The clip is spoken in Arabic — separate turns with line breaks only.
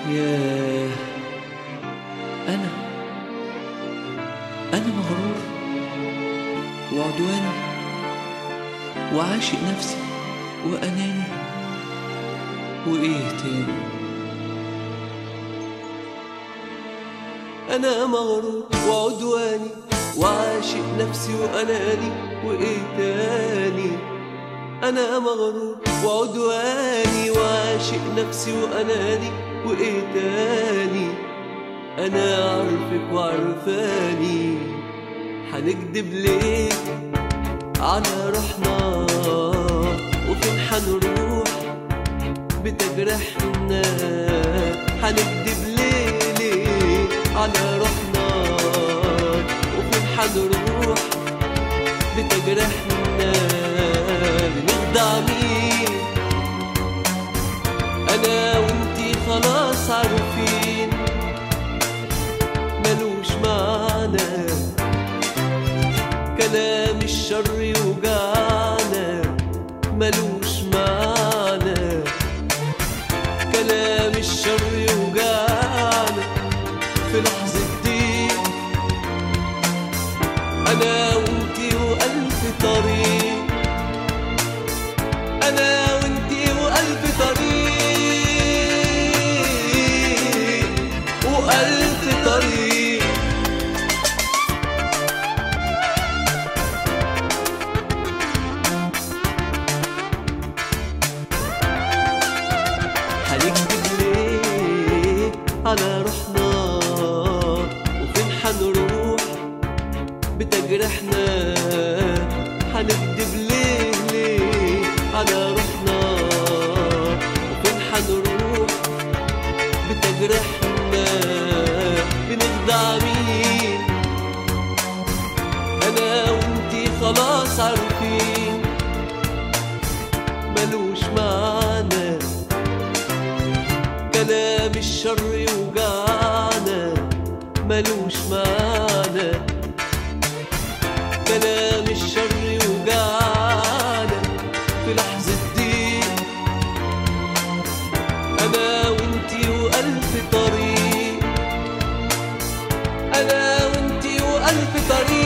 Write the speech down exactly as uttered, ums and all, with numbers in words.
ياه، أنا أنا مغرور وعدواني وعاشق نفسي وأناني، وإيه تاني؟ أنا مغرور وعدواني وعاشق نفسي وأناني، وإيه تاني؟ أنا مغرور وعدواني وعاشق نفسي وأناني، وإيه تاني؟ أنا عارفك وعرفاني، حنكدب ليه على روحنا؟ وفين حنروح بتجرحنا؟ حنكدب ليه ليه على روحنا؟ وفين حنروح بتجرحنا؟ بنخدع مين؟ أنا وإنتي خلاص عارفين ملوش معنى كلام الشر يوجعنا، ملوش معنى كلام الشر يوجعنا في لحظة دي. أنا وإنتي وألف طريق، أنا وإنتي وألف طريق وألف طريق. هنكدب ليه على روحنا؟ وفين حنروح بتجرحنا؟ هنكدب ليه ليه على روحنا؟ وفين حنروح بتجرحنا؟ بنخدع مين؟ أنا وإنتي خلاص عارفين ملوش معنى كلام الشر يوجعنا، ملوش معنى كلام الشر يوجعنا في لحظة دي. أنا وإنتي وألف طريق، أنا وإنتي وألف طريق.